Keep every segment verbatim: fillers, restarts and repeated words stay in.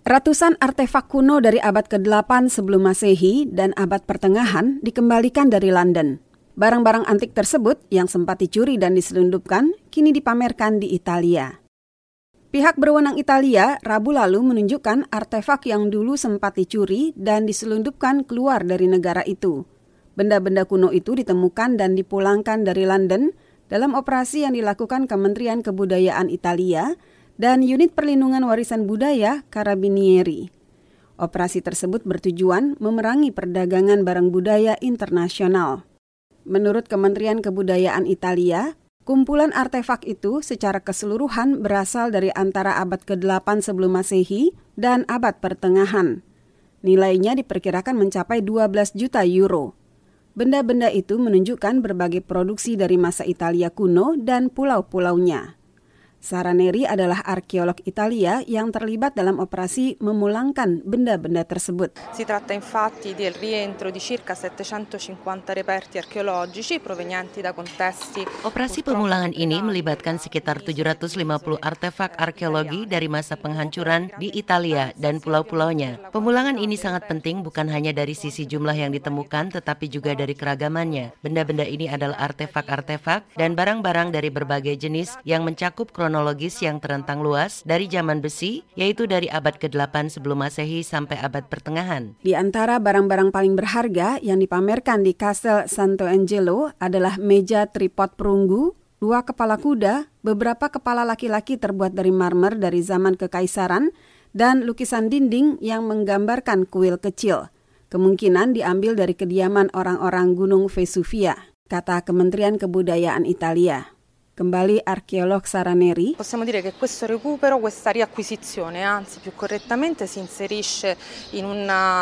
Ratusan artefak kuno dari abad kedelapan sebelum Masehi dan abad pertengahan dikembalikan dari London. Barang-barang antik tersebut yang sempat dicuri dan diselundupkan kini dipamerkan di Italia. Pihak berwenang Italia Rabu lalu menunjukkan artefak yang dulu sempat dicuri dan diselundupkan keluar dari negara itu. Benda-benda kuno itu ditemukan dan dipulangkan dari London dalam operasi yang dilakukan Kementerian Kebudayaan Italia dan Unit Perlindungan Warisan Budaya Carabinieri. Operasi tersebut bertujuan memerangi perdagangan barang budaya internasional. Menurut Kementerian Kebudayaan Italia, kumpulan artefak itu secara keseluruhan berasal dari antara abad kedelapan sebelum Masehi dan abad pertengahan. Nilainya diperkirakan mencapai dua belas juta euro. Benda-benda itu menunjukkan berbagai produksi dari masa Italia kuno dan pulau-pulaunya. Saraneri adalah arkeolog Italia yang terlibat dalam operasi memulangkan benda-benda tersebut. Si tratta infatti del rientro di circa settecentocinquanta reperti archeologici provenienti da contesti. Operasi pemulangan ini melibatkan sekitar tujuh ratus lima puluh artefak arkeologi dari masa penghancuran di Italia dan pulau-pulaunya. Pemulangan ini sangat penting bukan hanya dari sisi jumlah yang ditemukan tetapi juga dari keragamannya. Benda-benda ini adalah artefak-artefak dan barang-barang dari berbagai jenis yang mencakup kronologis yang terentang luas dari zaman besi, yaitu dari abad kedelapan sebelum Masehi sampai abad pertengahan. Di antara barang-barang paling berharga yang dipamerkan di Castel Sant'Angelo adalah meja tripod perunggu, dua kepala kuda, beberapa kepala laki-laki terbuat dari marmer dari zaman kekaisaran, dan lukisan dinding yang menggambarkan kuil kecil. Kemungkinan diambil dari kediaman orang-orang Gunung Vesuvia, kata Kementerian Kebudayaan Italia. Kembali arkeolog Saraneri. Possiamo dire che questo recupero, questa riacquisizione, anzi più correttamente si inserisce in, una,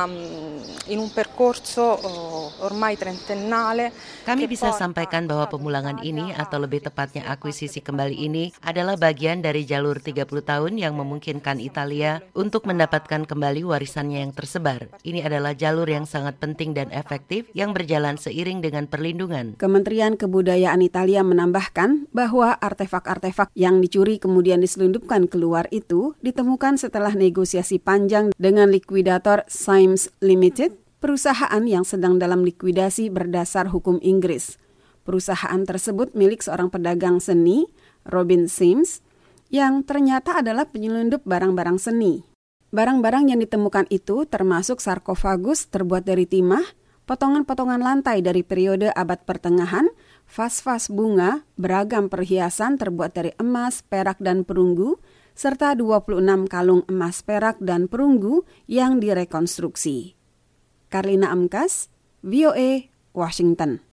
in un percorso ormai trentennale. Kami bisa sampaikan bahwa pemulangan ini atau lebih tepatnya akuisisi kembali ini adalah bagian dari jalur tiga puluh tahun yang memungkinkan Italia untuk mendapatkan kembali warisannya yang tersebar. Ini adalah jalur yang sangat penting dan efektif yang berjalan seiring dengan perlindungan. Kementerian Kebudayaan Italia menambahkan bahwa bahwa artefak-artefak yang dicuri kemudian diselundupkan keluar itu ditemukan setelah negosiasi panjang dengan likuidator Symes Limited, perusahaan yang sedang dalam likuidasi berdasar hukum Inggris. Perusahaan tersebut milik seorang pedagang seni, Robin Symes, yang ternyata adalah penyelundup barang-barang seni. Barang-barang yang ditemukan itu termasuk sarkofagus terbuat dari timah, potongan-potongan lantai dari periode abad pertengahan, vas-vas bunga, beragam perhiasan terbuat dari emas, perak, dan perunggu, serta dua puluh enam kalung emas, perak, dan perunggu yang direkonstruksi. Karlina Amkas, V O A, Washington.